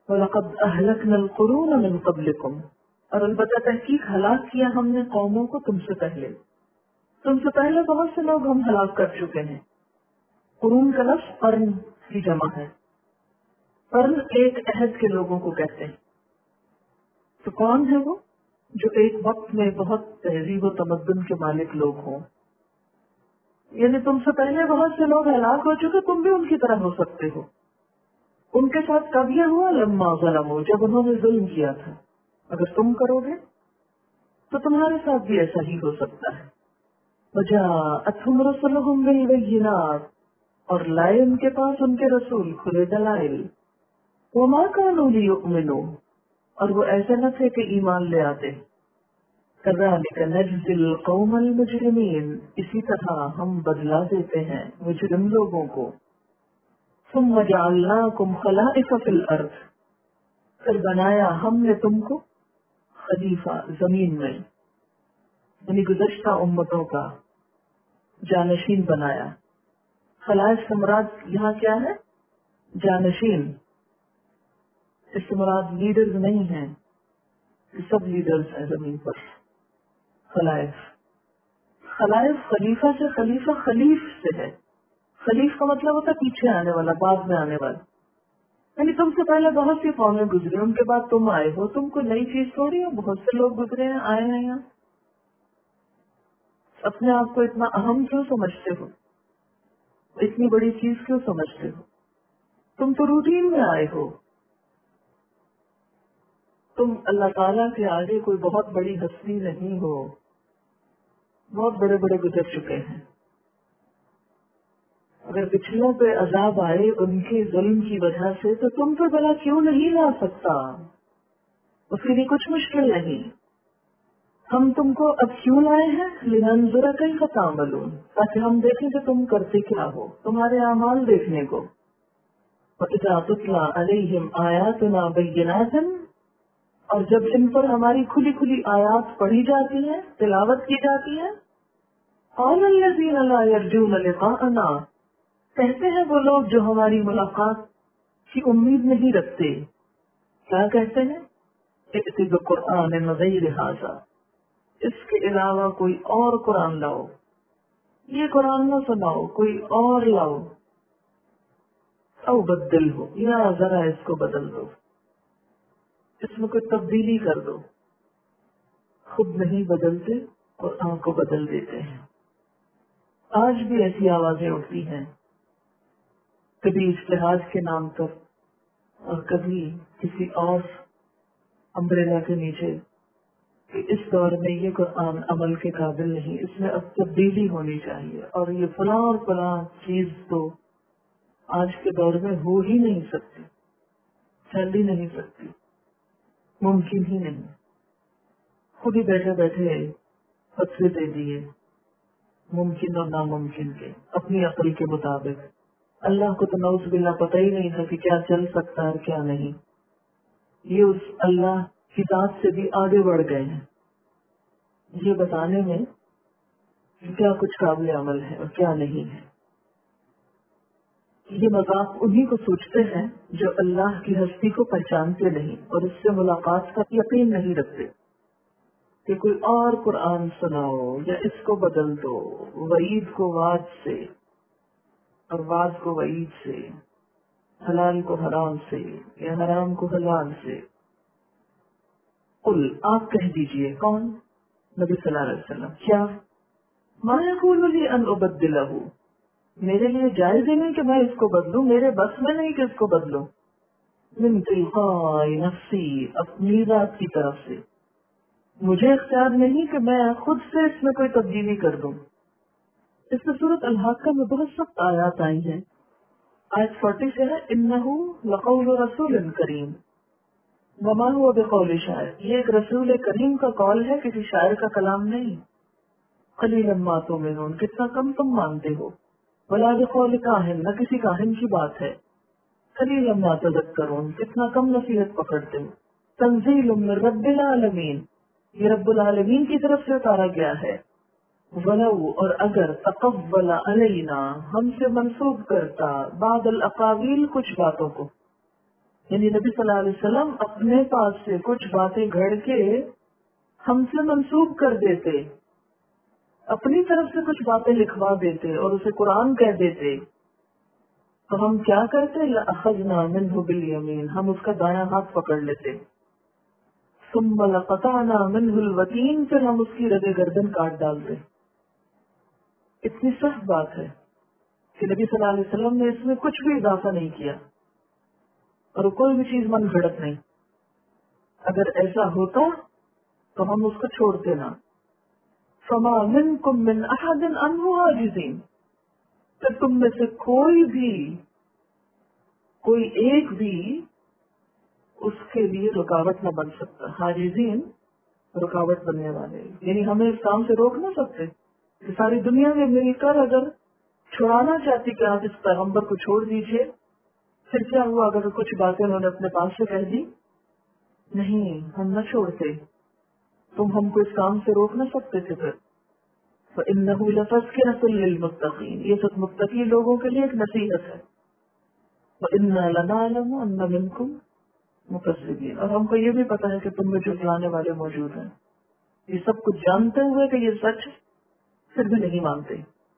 وَلَقَدْ أَهْلَكْنَا الْقُرُونَ مِنْ قَبْلِكُمْ، اور البتہ تحقیق ہلاک کیا ہم نے قوموں کو تم سے پہلے بہت سے لوگ ہم ہلاک کر چکے ہیں۔ قرون کا لفظ قرن کی جمع ہے، قرن ایک عہد کے لوگوں کو کہتے ہیں۔ تو کون ہے وہ؟ جو ایک وقت میں بہت تہذیب و تمدن کے مالک لوگ ہوں، یعنی تم سے پہلے بہت سے لوگ ہلاک ہو چکے، تم بھی ان کی طرح ہو سکتے ہو۔ ان کے ساتھ کب یہ ہوا؟ لما ظلموا، جب انہوں نے ظلم کیا تھا۔ اگر تم کرو گے تو تمہارے ساتھ بھی ایسا ہی ہو سکتا ہے۔ وجاءتهم رسلهم بالبينات، اور لائے ان کے پاس ان کے رسول کھلے دلائل۔ وما كانوا ليؤمنوا، اور وہ ایسے نہ تھے کہ ایمان لے آتے۔ كذلك نجزي القوم المجرمين، اسی طرح ہم بدلا دیتے ہیں مجرم لوگوں کو۔ ثم جعلناكم خلائف في الارض، پھر بنایا ہم نے تم کو خلیفہ زمین میں، یعنی گزشتہ امتوں کا جانشین بنایا۔ خلائف سے مراد یہاں کیا ہے؟ جانشین۔ اس سے مراد لیڈرز نہیں ہیں، سب لیڈرز ہیں زمین پر۔ خلائف خلیفہ سے، خلیفہ خلیف سے ہے۔ خلیف کا مطلب ہوتا ہے پیچھے آنے والا، بعد میں آنے والا، یعنی تم سے پہلے بہت سی قومیں گزری، ان کے بعد تم آئے ہو، تم کو نئی چیز تھوڑی ہے، بہت سے لوگ گزرے ہیں، آئے ہیں یہاں۔ اپنے آپ کو اتنا اہم کیوں سمجھتے ہو؟ اتنی بڑی چیز کیوں سمجھتے ہو؟ تم تو روٹین میں آئے ہو، تم اللہ تعالیٰ کے آگے کوئی بہت بڑی ہستی نہیں ہو، بہت بڑے بڑے گزر چکے ہیں۔ اگر پچھلوں پہ عذاب آئے ان کے ظلم کی وجہ سے، تو تم پہ بلا کیوں نہیں لا سکتا؟ اس کے لیے کچھ مشکل نہیں۔ ہم تم کو اب کیوں لائے ہیں؟ لننظر کیف تعملون، تاکہ ہم دیکھیں کہ تم کرتے کیا ہو، تمہارے اعمال دیکھنے کو۔ وَإِذَا تُتْلَى عَلَيْهِمْ آيَاتُنَا بَيِّنَاتٍ، اور جب ان پر ہماری کھلی کھلی آیات پڑھی جاتی ہیں، تلاوت کی جاتی ہے، قَالَ الَّذِينَ لَا يَرْجُونَ لِقَاءَنَا، کہتے ہیں وہ لوگ جو ہماری ملاقات کی امید نہیں رکھتے، کیا کہتے ہیں؟ ائْتِ بِقُرْآنٍ غَيْرِ هَٰذَا، اس کے علاوہ کوئی اور قرآن لاؤ، یہ قرآن نہ سناؤ، کوئی اور لاؤ۔ او بدل ہو، یا ذرا اس کو بدل دو، اس میں کوئی تبدیلی کر دو۔ خود نہیں بدلتے، قرآن کو بدل دیتے ہیں۔ آج بھی ایسی آوازیں اٹھتی ہیں، کبھی اجتہاد کے نام پر اور کبھی کسی اور امبریلا کے نیچے، کہ اس دور میں یہ قرآن عمل کے قابل نہیں، اس میں اب تبدیلی ہونی چاہیے، اور یہ فلاں اور فلاں چیز تو آج کے دور میں ہو ہی نہیں سکتی، چل ہی نہیں سکتی، ممکن ہی نہیں۔ خود ہی بیٹھے بیٹھے فتوے دے دیے ممکن اور ناممکن کے اپنی عقل کے مطابق۔ اللہ کو تو نعوذ باللہ پتہ ہی نہیں تھا کہ کیا چل سکتا ہے اور کیا نہیں۔ یہ اس اللہ کی ذات سے بھی آگے بڑھ گئے ہیں یہ بتانے میں کہ کیا کچھ قابل عمل ہے اور کیا نہیں ہے۔ یہ مذاق انہی کو سوچتے ہیں جو اللہ کی ہستی کو پہچانتے نہیں اور اس سے ملاقات کا یقین نہیں رکھتے، کہ کوئی اور قرآن سناؤ یا اس کو بدل دو، وعید کو وعد سے اور وعد کو وعید سے، حلال کو حرام سے یا حرام کو حلال سے۔ قل، آپ کہہ دیجئے، کون؟ نبی صلی اللہ علیہ وسلم، کیا؟ ما یقول لی ان ابدلہ، میرے لیے جائز ہی نہیں کہ میں اس کو بدلوں، میرے بس میں نہیں کہ اس کو بدلوں۔ من تلقاء نفسی، اپنی ذات کی طرف سے، مجھے اختیار نہیں کہ میں خود سے اس میں کوئی تبدیلی کر دوں۔ اس میں سورۃ الحاقہ میں بہت سخت آیات آئی ہیں۔ آیت 40 سے ہے، انہ لقول رسول کریم وما هو بقول شاعر، یہ ایک رسول کریم کا قول ہے، کسی شاعر کا کلام نہیں۔ قلیلا ما تؤمنون، کتنا کم تم مانتے ہو۔ ولا بقول کاہن، نہ کسی کاہن کی بات ہے۔ قلیلا ما تذکرون، کتنا کم نصیحت پکڑتے ہو۔ تنزیل من رب العالمین، یہ رب العالمین کی طرف سے اتارا گیا ہے۔ ولو، اور اگر تقبل علینا، ہم سے منسوب کرتا بعض الاقاویل، کچھ باتوں کو، یعنی نبی صلی اللہ علیہ وسلم اپنے پاس سے کچھ باتیں گھڑ کے ہم سے منسوب کر دیتے، اپنی طرف سے کچھ باتیں لکھوا دیتے اور اسے قرآن کہہ دیتے، تو ہم کیا کرتے؟ لأخذنا منه بالیمین، ہم اس کا دایاں ہاتھ پکڑ لیتے، ثم لقطعنا منه الوتین، پھر ہم اس کی رگ گردن کاٹ ڈالتے۔ اتنی سخت بات ہے کہ نبی صلی اللہ علیہ وسلم نے اس میں کچھ بھی اضافہ نہیں کیا اور کوئی بھی چیز من گھڑت نہیں۔ اگر ایسا ہوتا تو ہم اس کو چھوڑتے نہ۔ فما منکم من احد عنہ حاجزین، پھر تم میں سے کوئی ایک بھی اس کے لیے رکاوٹ نہ بن سکتا۔ حاجزین رکاوٹ بننے والے، یعنی ہمیں اس کام سے روک نہ سکتے کہ ساری دنیا میں مل کر اگر چھڑانا چاہتی کہ آپ اس پیغمبر کو چھوڑ دیجئے، پھر کیا ہوا اگر کچھ باتیں انہوں نے اپنے پاس سے کہہ دی؟ نہیں، ہم نہ چھوڑتے، تم ہم کو اس کام سے روک نہ سکتے تھے۔ پھر فَإِنَّهُ لَتَذْكِرَةٌ لِّلْمُتَّقِينَ، یہ سب متقی لوگوں کے لیے ایک نصیحت ہے۔ وَإِنَّا لَنَعْلَمُ أَنَّ مِنكُم مُكَذِّبِينَ، اور ہم کو یہ بھی پتا ہے کہ تم میں جھٹلانے والے موجود ہیں۔ یہ سب کچھ جانتے ہوئے کہ یہ سچ پھر بھی نہیں مانتے۔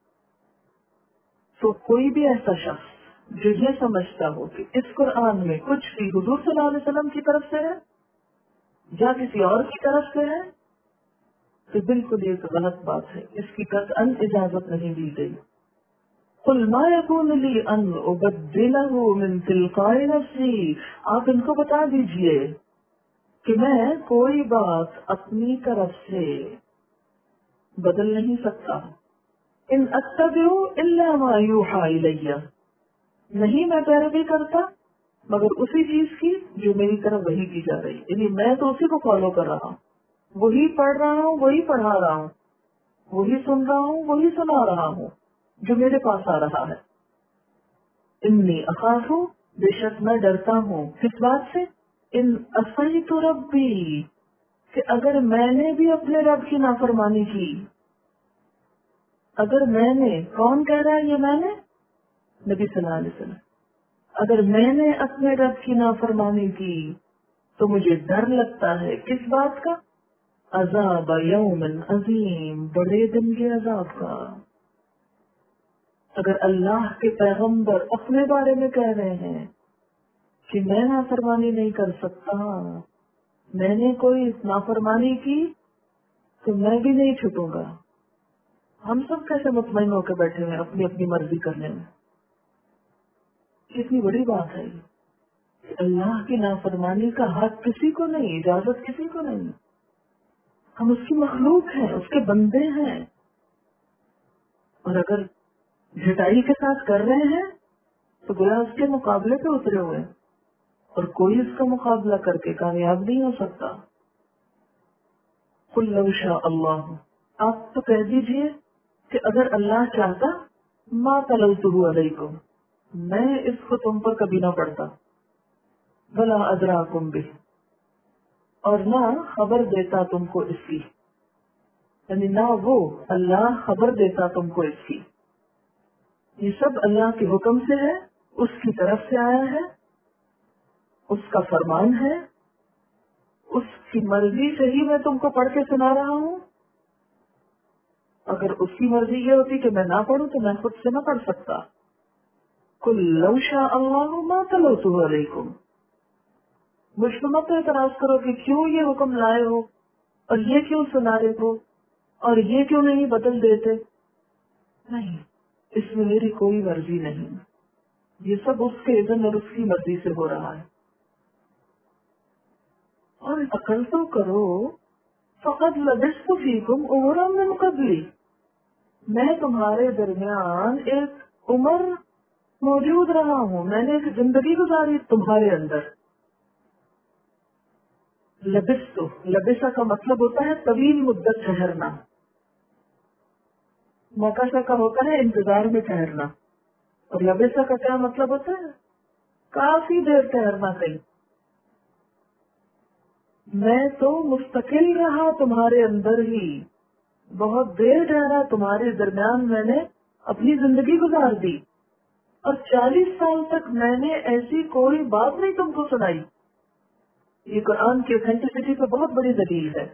تو کوئی بھی ایسا شخص جو یہ سمجھتا ہو کہ اس قرآن میں کچھ بھی حضور صلی اللہ علیہ وسلم کی طرف سے ہے یا کسی اور کی طرف سے ہے، تو بالکل یہ غلط بات ہے، اس کی قطعاً اجازت نہیں دی گئی۔ قل ما يكون لي ان ابدله من تلقاء نفسي، آپ ان کو بتا دیجئے کہ میں کوئی بات اپنی طرف سے بدل نہیں سکتا۔ ان اتبع الا ما يوحى الي، نہیں میں پیروی کرتا مگر اسی چیز کی جو میری طرف وحی کی جا رہی، یعنی میں تو اسی کو فالو کر رہا ہوں، وہی پڑھ رہا ہوں، وہی پڑھا رہا ہوں، وہی سن رہا ہوں، وہی سنا رہا ہوں جو میرے پاس آ رہا ہے۔ انی اخاف، بے شک میں ڈرتا ہوں، کس بات سے؟ ان عصیت ربی، کہ اگر میں نے بھی اپنے رب کی نافرمانی کی، اگر میں نے، کون کہہ رہا ہے یہ میں نے؟ نبی صلی اللہ علیہ وسلم، اگر میں نے اپنے رب کی نافرمانی کی تو مجھے ڈر لگتا ہے کس بات کا؟ عذاب یوم عظیم، بڑے دن کے عذاب کا۔ اگر اللہ کے پیغمبر اپنے بارے میں کہہ رہے ہیں کہ میں نافرمانی نہیں کر سکتا، میں نے کوئی نافرمانی کی تو میں بھی نہیں چھٹوں گا، ہم سب کیسے مطمئن ہو کے بیٹھے ہوئے اپنی اپنی مرضی کرنے میں؟ کتنی بڑی بات ہے کہ اللہ کی نافرمانی کا حق کسی کو نہیں، اجازت کسی کو نہیں۔ ہم اس کی مخلوق ہیں، اس کے بندے ہیں، اور اگر جھٹائی کے ساتھ کر رہے ہیں تو گویا اس کے مقابلے پہ اترے ہوئے ہیں، اور کوئی اس کا مقابلہ کر کے کامیاب نہیں ہو سکتا۔ قل لو شاء اللہ، آپ تو کہہ دیجئے کہ اگر اللہ چاہتا ما تلوتہ علیکم، میں اس کو تم پر کبھی نہ پڑھتا، بلا ادراکم بہ، اور نہ خبر دیتا تم کو اس کی، یعنی نہ وہ اللہ خبر دیتا تم کو اس کی۔ یہ سب اللہ کے حکم سے ہے، اس کی طرف سے آیا ہے، اس کا فرمان ہے، اس کی مرضی سے ہی میں تم کو پڑھ کے سنا رہا ہوں۔ اگر اس کی مرضی یہ ہوتی کہ میں نہ پڑھوں تو میں خود سے نہ پڑھ سکتا۔ قل لو شاء اللہ ما تلوتہ علیکم، مجھ کو مت اعتراض کرو کہ کیوں یہ حکم لائے ہو اور یہ کیوں سنا رہے ہو اور یہ کیوں نہیں بدل دیتے۔ نہیں، اس میں میری کوئی مرضی نہیں، یہ سب اس کے اذن اور اس کی مرضی سے ہو رہا ہے۔ اور عقل تو کرو، فقد لبثت فیکم عمرا من قبلی، میں تمہارے درمیان ایک عمر موجود رہا ہوں، میں نے ایک زندگی گزاری تمہارے اندر۔ لبثت، لبثا کا مطلب ہوتا ہے طویل مدت ٹھہرنا، موقع کا ہوتا ہے انتظار میں ٹھہرنا، اور لبثا کا کیا مطلب ہوتا ہے؟ کافی دیر ٹھہرنا کہیں۔ میں تو مستقل رہا تمہارے اندر ہی، بہت دیر ٹھہرا تمہارے درمیان، میں نے اپنی زندگی گزار دی۔ اور 40 سال تک میں نے ایسی کوئی بات نہیں تم کو سنائی. یہ قرآن کی اوتھینٹسٹی پہ بہت بڑی دلیل ہے.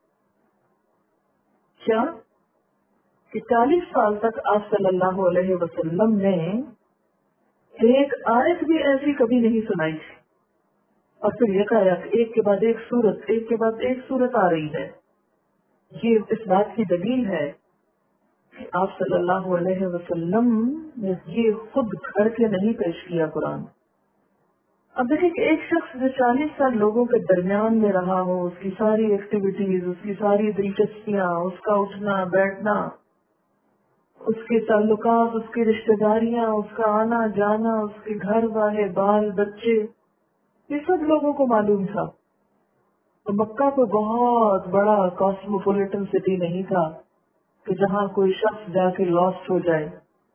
کیا کہ 40 سال تک آپ صلی اللہ علیہ وسلم نے ایک آیت بھی ایسی کبھی نہیں سنائی تھی. اور پھر یہ ایک کے بعد ایک سورت، ایک کے بعد ایک سورت آ رہی ہے. یہ اس بات کی دلیل ہے کہ آپ صلی اللہ علیہ وسلم نے یہ خود گھڑ کے نہیں پیش کیا قرآن. اب دیکھیں کہ ایک شخص جو 40 سال لوگوں کے درمیان میں رہا ہو، اس کی ساری ایکٹیویٹیز، اس کی ساری دلچسپیاں، اس کا اٹھنا بیٹھنا، اس کے تعلقات، اس کی رشتہ داریاں، اس کا آنا جانا، اس کے گھر والے بال بچے، یہ سب لوگوں کو معلوم تھا. تو مکہ کو بہت بڑا کاسموپولیٹن سٹی نہیں تھا کہ جہاں کوئی شخص جا کے لاسٹ ہو جائے.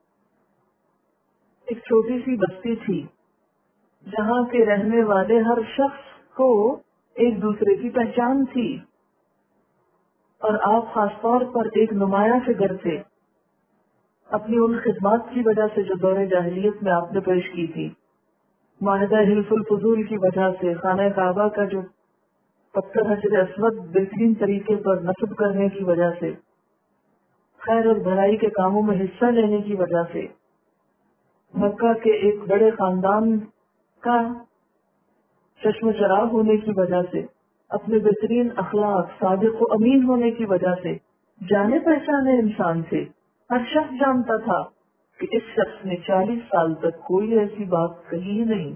ایک چھوٹی سی بستی تھی جہاں کے رہنے والے ہر شخص کو ایک دوسرے کی پہچان تھی. اور آپ خاص طور پر ایک نمایاں فگر تھے اپنی ان خدمات کی وجہ سے جو دور جاہلیت میں آپ نے پیش کی تھی. معاہدہ حلف الفضول کی وجہ سے، خانہ کعبہ کا جو پتھر حجر اسود بہترین طریقے پر نصب کرنے کی وجہ سے، خیر اور بھلائی کے کاموں میں حصہ لینے کی وجہ سے، مکہ کے ایک بڑے خاندان کا چشم و چراغ ہونے کی وجہ سے، اپنے بہترین اخلاق، صادق و امین ہونے کی وجہ سے جانے پہچانے انسان تھے. ہر شخص جانتا تھا کہ اس شخص نے 40 سال تک کوئی ایسی بات کہی ہی نہیں.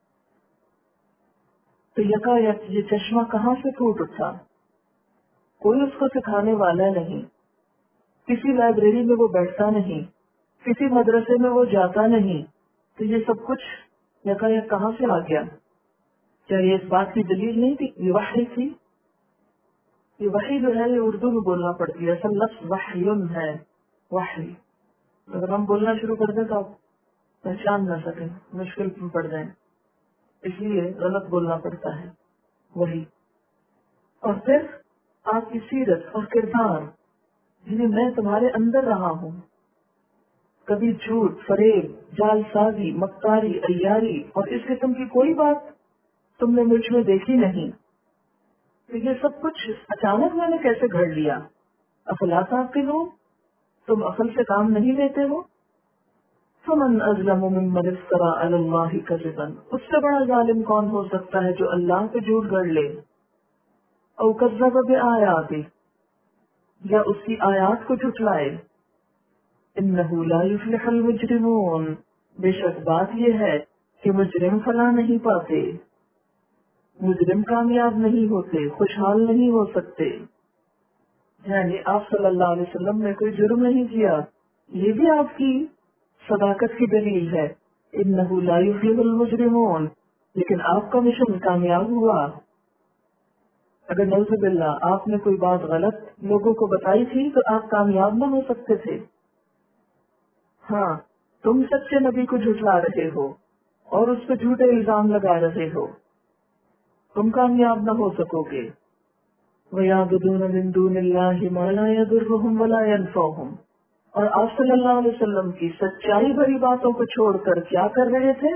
تو یکایک یہ چشمہ کہاں سے پھوٹ اٹھا؟ کوئی اس کو سکھانے والا نہیں، کسی لائبریری میں وہ بیٹھتا نہیں، کسی مدرسے میں وہ جاتا نہیں. تو یہ سب کچھ یکایک کہاں سے آ گیا؟ کیا یہ اس بات کی دلیل نہیں تھی؟ یہ وحی تھی. یہ وحی جو ہے یہ اردو میں بولنا پڑتی ہے. اصل لفظ وحیٌ ہے، وحی. اگر ہم بولنا شروع کر دیں تو آپ پہچان نہ سکیں، مشکل میں پڑ جائیں، اس لیے غلط بولنا پڑتا ہے. وہی. اور پھر آپ کی سیرت اور کردار، جنہیں میں تمہارے اندر رہا ہوں، کبھی جھوٹ، فریب، جال سازی، مکاری، عیاری اور اس قسم کی کوئی بات تم نے مجھ میں دیکھی نہیں. تو یہ سب کچھ اچانک میں نے کیسے گھڑ لیا؟ افلا تعقلون، تم عقل سے کام نہیں لیتے ہو؟ فمن اظلم ممن افترى على الله كذبا، اس سے بڑا ظالم کون ہو سکتا ہے جو اللہ پہ جھوٹ گڑ لے. او کذب بآیاته، یا اس کی آیات کو جھٹلائے. انه لا يفلح المجرمون، بے شک بات یہ ہے کہ مجرم فلاح نہیں پاتے، مجرم کامیاب نہیں ہوتے، خوشحال نہیں ہو سکتے. یعنی آپ صلی اللہ علیہ وسلم نے کوئی جرم نہیں کیا، یہ بھی آپ کی صداقت کی دلیل ہے. انه لا يفلح المجرمون، لیکن آپ کا مشن کامیاب ہوا. اگر نعوذ باللہ آپ نے کوئی بات غلط لوگوں کو بتائی تھی تو آپ کامیاب نہ ہو سکتے تھے. ہاں، تم سچے نبی کو جھٹلا رہے ہو اور اس پہ جھوٹے الزام لگا رہے ہو، تم کامیاب نہ ہو سکو گے. وَيَعْبُدُونَ مِن دُونِ اللَّهِ مَا لَا يَضُرُّهُمْ وَلَا يَنفَعُهُمْ، اور آپ صلی اللہ علیہ وسلم کی سچائی بھری باتوں کو چھوڑ کر کیا کر رہے تھے؟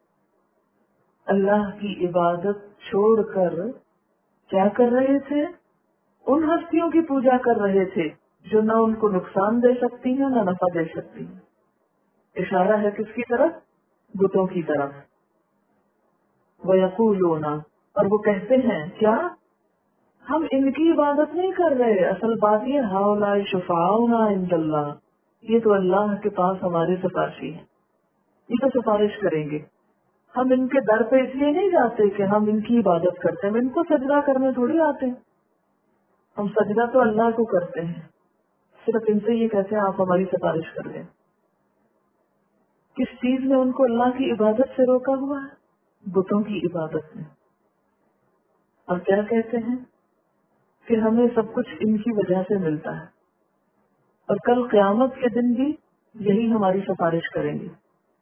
اللہ کی عبادت چھوڑ کر کیا کر رہے تھے؟ ان ہستیوں کی پوجا کر رہے تھے جو نہ ان کو نقصان دے سکتی ہیں نہ نفع دے سکتی ہیں. اشارہ ہے کس کی طرف؟ بتوں کی طرف. وَيَقُولُونَ، اور وہ کہتے ہیں کیا؟ ہم ان کی عبادت نہیں کر رہے، اصل بات یہ ہؤلاء شفعاؤنا عند اللہ، یہ تو اللہ کے پاس ہمارے سفارشی ہیں، یہ تو سفارش کریں گے. ہم ان کے در پہ اس لیے نہیں جاتے کہ ہم ان کی عبادت کرتے ہیں، ہم ان کو سجدہ کرنے تھوڑی آتے ہیں. ہم سجدہ تو اللہ کو کرتے ہیں، صرف ان سے یہ کہتے ہیں آپ ہماری سفارش کر دیں. کس چیز نے ان کو اللہ کی عبادت سے روکا ہوا ہے؟ بتوں کی عبادت میں. اور کیا کہتے ہیں کہ ہمیں سب کچھ ان کی وجہ سے ملتا ہے اور کل قیامت کے دن بھی یہی ہماری سفارش کریں گے.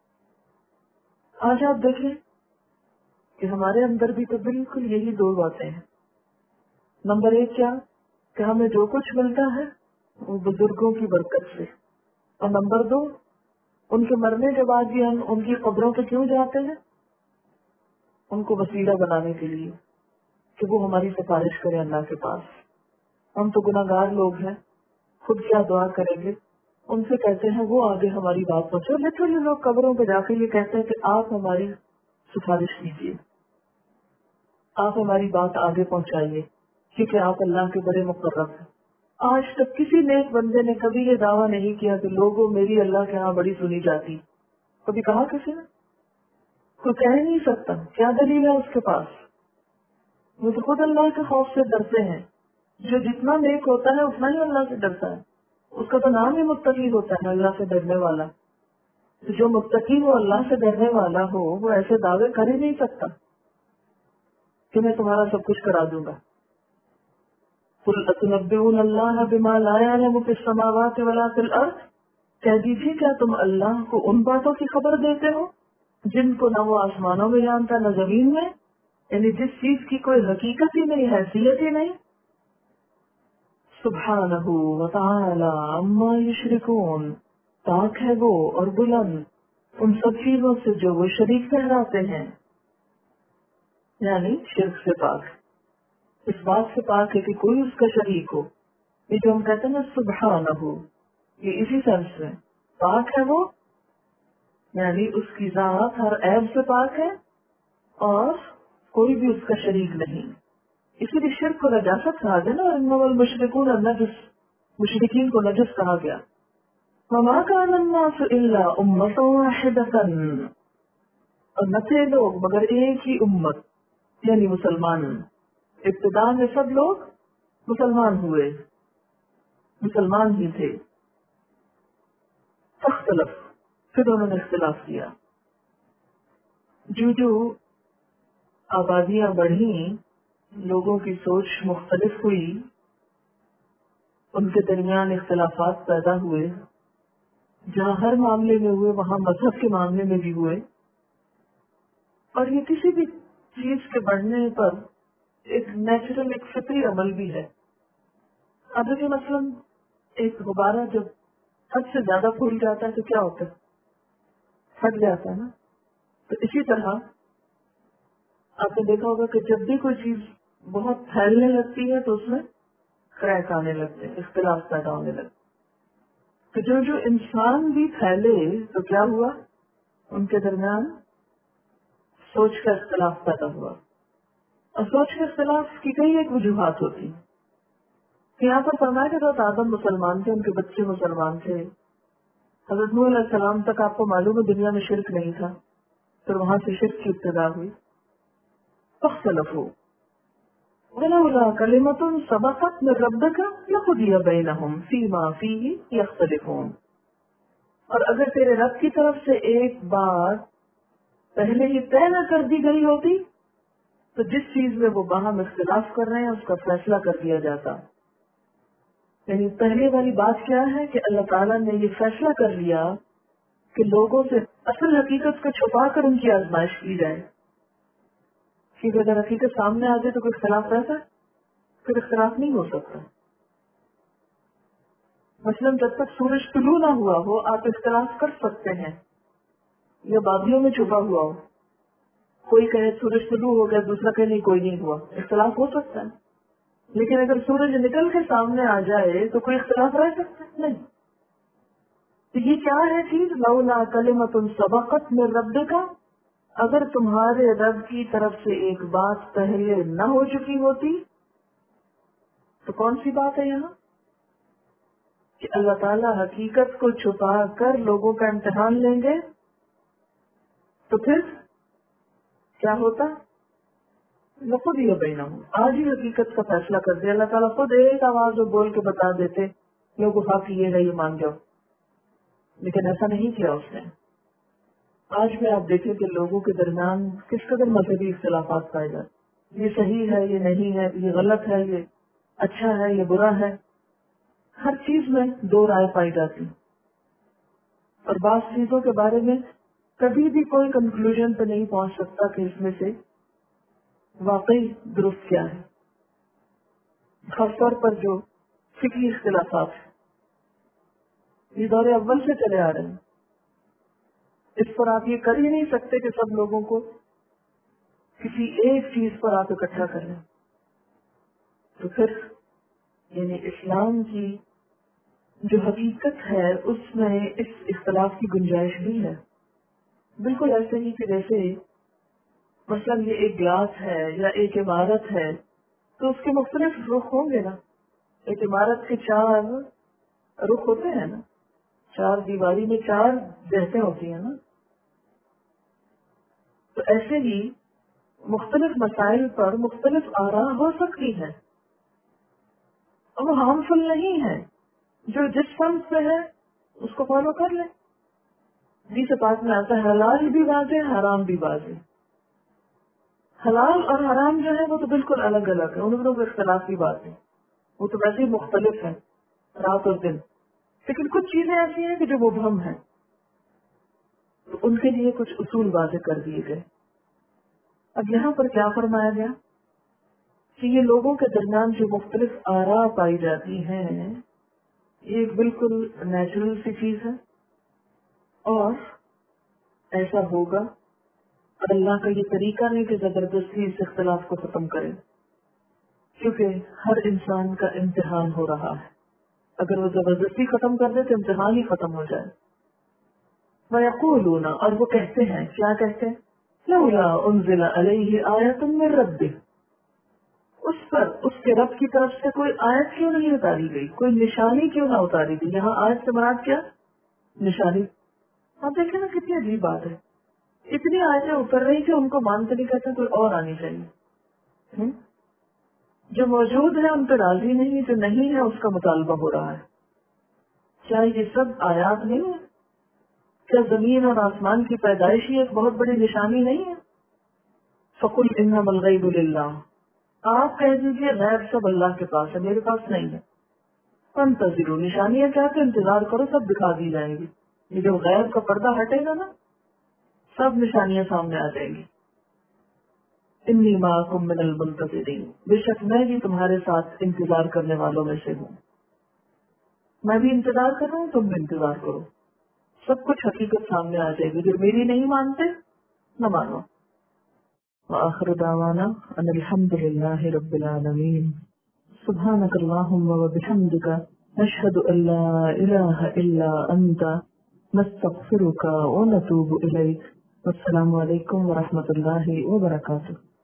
آج آپ دیکھیں کہ ہمارے اندر بھی تو بالکل یہی دو باتیں ہیں. نمبر ایک کیا کہ ہمیں جو کچھ ملتا ہے وہ بزرگوں کی برکت سے، اور نمبر دو ان کے مرنے کے بعد بھی ہم ان کی قبروں پہ کیوں جاتے ہیں؟ ان کو وسیلہ بنانے کے لیے کہ وہ ہماری سفارش کرے اللہ کے پاس. ہم تو گناہگار لوگ ہیں، خود کیا دعا کریں گے؟ ان سے کہتے ہیں وہ آگے ہماری بات پہنچے. لٹرلی لوگ قبروں پہ جا کے یہ کہتے ہیں کہ آپ ہماری سفارش کیجیے، آپ ہماری بات آگے پہنچائیے، کیونکہ آپ اللہ کے بڑے مقرب ہیں. آج تک کسی نیک بندے نے کبھی یہ دعویٰ نہیں کیا کہ لوگوں میری اللہ کے ہاں بڑی سنی جاتی. کبھی کہا کسی نے؟ کوئی کہہ نہیں سکتا. کیا دلیل ہے اس کے پاس؟ وہ تو خود اللہ کے خوف سے ڈرتے ہیں. جو جتنا نیک ہوتا ہے اتنا ہی اللہ سے ڈرتا ہے. اس کا تو نام ہی متقی ہوتا ہے، اللہ سے ڈرنے والا. جو متقی ہو، اللہ سے ڈرنے والا ہو، وہ ایسے دعوے کر ہی نہیں سکتا کہ میں تمہارا سب کچھ کرا دوں گا. قُلْ أَتُنَبِّئُونَ اللَّهَ بِمَا لَا يَعْلَمُ فِي السَّمَاوَاتِ وَلَا فِي الْأَرْضِ. کہہ دیجیے کیا تم اللہ کو ان باتوں کی خبر دیتے ہو جن کو نہ وہ آسمانوں میں جانتا نہ زمین میں، یعنی جس چیز کی کوئی حقیقت ہی نہیں، حیثیت ہی نہیں. سبحانہ وتعالی عما یشرکون، پاک ہے وہ اور بلند ان سب چیزوں سے جو وہ شریک ٹھہراتے ہیں، یعنی شرک سے پاک. اس بات سے پاک ہے کہ کوئی اس کا شریک ہو. یہ جو ہم کہتے ہیں نا سبحانہ، یہ اسی سینس میں پاک ہے وہ، یعنی اس کی ذات ہر عیب سے پاک ہے اور کوئی بھی اس کا شریک نہیں. اسی لیے شرک کو نجاست کہا گیا نا، انما المشرکون النجس، مشرکین کو نجس کہا گیا. وما كان الناس الا امة واحدة، اور نہ تھے لوگ مگر ایک ہی امت، یعنی مسلمان. ابتدا میں سب لوگ مسلمان ہوئے، مسلمان ہی تھے. اختلاف، پھر انہوں نے اختلاف کیا. جو آبادیاں بڑھیں، لوگوں کی سوچ مختلف ہوئی، ان کے درمیان اختلافات پیدا ہوئے. جہاں ہر معاملے میں ہوئے وہاں مذہب کے معاملے میں بھی ہوئے. اور یہ کسی بھی چیز کے بڑھنے پر ایک نیچرل، ایک فطری عمل بھی ہے. اب یہ مثلاً ایک غبارہ جب حد سے زیادہ پھول جاتا ہے تو کیا ہوتا ہے؟ پھٹ جاتا ہے نا. تو اسی طرح آپ نے دیکھا ہوگا کہ جب بھی کوئی چیز بہت پھیلنے لگتی ہے تو اس میں کریک آنے لگتے ہیں، اختلاف پیدا ہونے لگتے. تو جو انسان بھی پھیلے تو کیا ہوا؟ ان کے درمیان سوچ کا اختلاف پیدا ہوا. اور سوچ کے اختلاف کی کئی ایک وجوہات ہوتی ہیں. یہاں پر فرمایا کہ حضرت آدم مسلمان تھے، ان کے بچے مسلمان تھے. حضرت نوح علیہ السلام تک آپ کو معلوم ہے دنیا میں شرک نہیں تھا، پھر وہاں سے شرک کی ابتدا ہوئی. فاختلفوا ولولا کلمة سبقت من ربك لقضي بينهم فيما فيه يختلفون. اور اگر تیرے رب کی طرف سے ایک بات پہلے ہی طے نہ کر دی گئی ہوتی تو جس چیز میں وہ باہم اختلاف کر رہے ہیں اس کا فیصلہ کر دیا جاتا. یعنی پہلے والی بات کیا ہے کہ اللہ تعالیٰ نے یہ فیصلہ کر لیا کہ لوگوں سے اصل حقیقت کو چھپا کر ان کی آزمائش کی جائے. کیونکہ اگر حقیقت سامنے آ جائے تو کوئی اختلاف رہتا ہے؟ پھر اختلاف نہیں ہو سکتا. مثلاً جب تک سورج طلوع نہ ہوا ہو آپ اختلاف کر سکتے ہیں، یا بادلوں میں چھپا ہوا ہو، کوئی کہے سورج طلوع ہو گیا، دوسرا کہے نہیں کوئی نہیں ہوا، اختلاف ہو سکتا ہے. لیکن اگر سورج نکل کے سامنے آ جائے تو کوئی اختلاف رہ سکتا ہے؟ نہیں. تو یہ کیا ہے چیز؟ لولا کلمۃ سبقت من ربک، اگر تمہارے رب کی طرف سے ایک بات پہلے نہ ہو چکی ہوتی. تو کون سی بات ہے یہاں؟ کہ اللہ تعالیٰ حقیقت کو چھپا کر لوگوں کا امتحان لیں گے. تو پھر کیا ہوتا؟ خود یہ بینہم، آج ہی حقیقت کا فیصلہ کر دیا. اللہ تعالیٰ خود ایک آواز میں بول کے بتا دیتے لوگوں حق یہ ہے، یہ مان جاؤ. لیکن ایسا نہیں کیا اس نے. آج میں آپ دیکھیں کہ لوگوں کے درمیان کس قدر مذہبی اختلافات پائے جاتے. یہ صحیح ہے، یہ نہیں ہے، یہ غلط ہے، یہ اچھا ہے، یہ برا ہے. ہر چیز میں دو رائے پائی جاتی. اور بعض چیزوں کے بارے میں کبھی بھی کوئی کنکلوژن پہ نہیں پہنچ سکتا کہ اس میں سے واقعی درست کیا ہے. خاص طور پر جو فکری اختلافات ہیں، یہ دور اول سے چلے آ رہے ہیں. اس پر آپ یہ کر ہی نہیں سکتے کہ سب لوگوں کو کسی ایک چیز پر آپ اکٹھا کر لیں. تو پھر یعنی اسلام کی جو حقیقت ہے اس میں اس اختلاف کی گنجائش بھی ہے. بالکل ایسے ہی کہ جیسے مثلاً یہ ایک گلاس ہے یا ایک عمارت ہے تو اس کے مختلف رخ ہوں گے نا. ایک عمارت کے 4 رخ ہوتے ہیں نا، 4 دیواری میں 4 جہتیں ہوتی ہیں نا. تو ایسے ہی مختلف مسائل پر مختلف آراء ہو سکتی ہے اور وہ ہارمفل نہیں ہے. جو جس سمت سے ہے اس کو فالو کر لیں. جس بات میں آتا ہے حلال بھی واضح حرام بھی واضح. حلال اور حرام جو ہے وہ تو بالکل الگ الگ ہے، ان دونوں کو اختلاف کی بات ہے، وہ تو ویسے ہی مختلف ہے رات اور دن. لیکن کچھ چیزیں ایسی ہیں کہ جو مبہم ہیں، تو ان کے لیے کچھ اصول واضح کر دیے گئے. اب یہاں پر کیا فرمایا گیا کہ یہ لوگوں کے درمیان جو مختلف آراء پائی جاتی ہیں یہ ایک بالکل نیچرل سی چیز ہے اور ایسا ہوگا. اور اللہ کا یہ طریقہ نہیں کہ زبردستی اس اختلاف کو ختم کرے، کیونکہ ہر انسان کا امتحان ہو رہا ہے. اگر وہ زبردستی ختم کر دے تو امتحان ہی ختم ہو جائے. وَيَقُولُونَ اور وہ کہتے ہیں، کیا کہتے ہیں؟ لَوْلَا أُنزِلَ عَلَيْهِ آیَةٌ مِّن رَبِّهِ اس پر اس کے رب کی طرف سے کوئی آیت کیوں نہیں اتاری گئی، کوئی نشانی کیوں نہ اتاری گئی. یہاں آیت سے مراد کیا؟ نشانی. آپ دیکھیں نا کتنی عجیب بات ہے، اتنی آیتیں اتر رہی کہ ان کو مانتے نہیں کہتے کوئی اور آنی چاہیے. جو موجود ہے ان پہ راضی نہیں، جو نہیں ہے اس کا مطالبہ ہو رہا ہے. کیا یہ سب آیات نہیں ہے؟ کیا زمین اور آسمان کی پیدائش ہی ایک بہت بڑی نشانی نہیں ہے؟ فَقُلْ إِنَّمَا الْغَيْبُ لِلَّهِ آپ کہہ دیجیے غیب سب اللہ کے پاس ہے، میرے پاس نہیں ہے. فَانْتَظِرُوا نشانیاں کیا کہ انتظار کرو، سب دکھا دی جائیں گی. یہ جو غیب کا پردہ ہٹے گا نا سب نشانیاں سامنے آ جائیں گی. انی معکم من المنتظرین بے شک میں بھی تمہارے ساتھ انتظار کرنے والوں میں سے ہوں. میں بھی انتظار کر رہا ہوں، تم بھی انتظار کرو. سب کچھ حقیقت سامنے آ جائے گی. جو میری نہیں مانتے نہ مانو. وآخر دعوانا ان الحمد للہ رب العالمین. سبحانک اللہم وبحمدک نشہد ان لا الہ الا انت نستغفرک ونتوب الیک. السلام علیکم ورحمۃ اللہ وبرکاتہ.